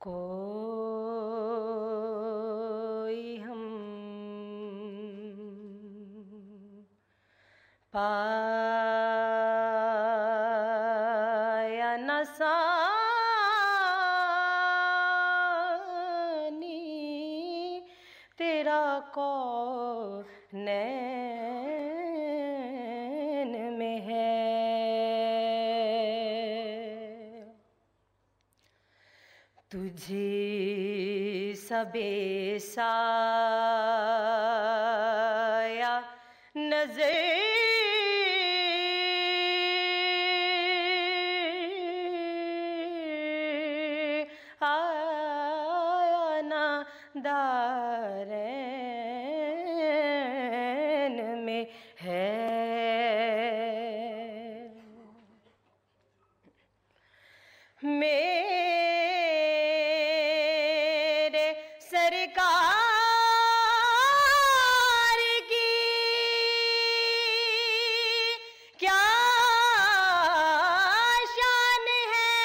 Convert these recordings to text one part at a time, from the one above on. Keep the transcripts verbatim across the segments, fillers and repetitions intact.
کوئی ہم پایا نہ ثانی تیرا کونین میں ہے، تجھی سا بے سایہ نظر آیا نہ دارین میں ہے، میرے سرکار کی کیا شان ہے،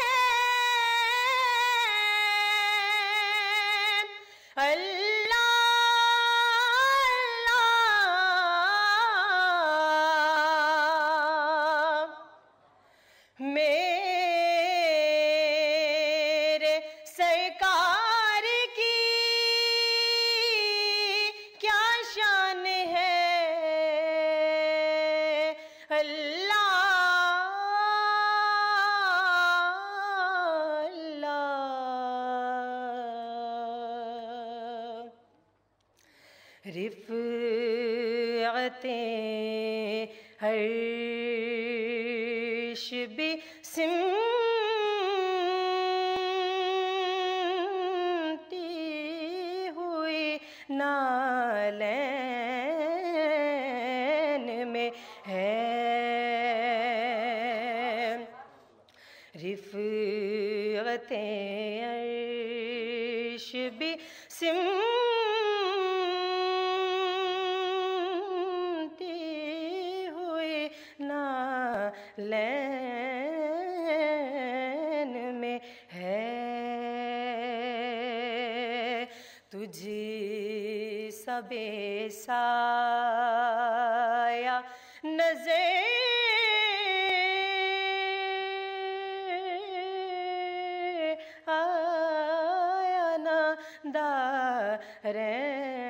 اللہ میرے سرکار کی کیا شان ہے، اللہ اللہ، رفعتیں عرش بھی سمٹی ہوئی نالین میں ہے، رفعتیں عرش بھی سمٹی ہوئی نالین میں ہے، تجھی سا بے سایہ نظر آیا نہ دارین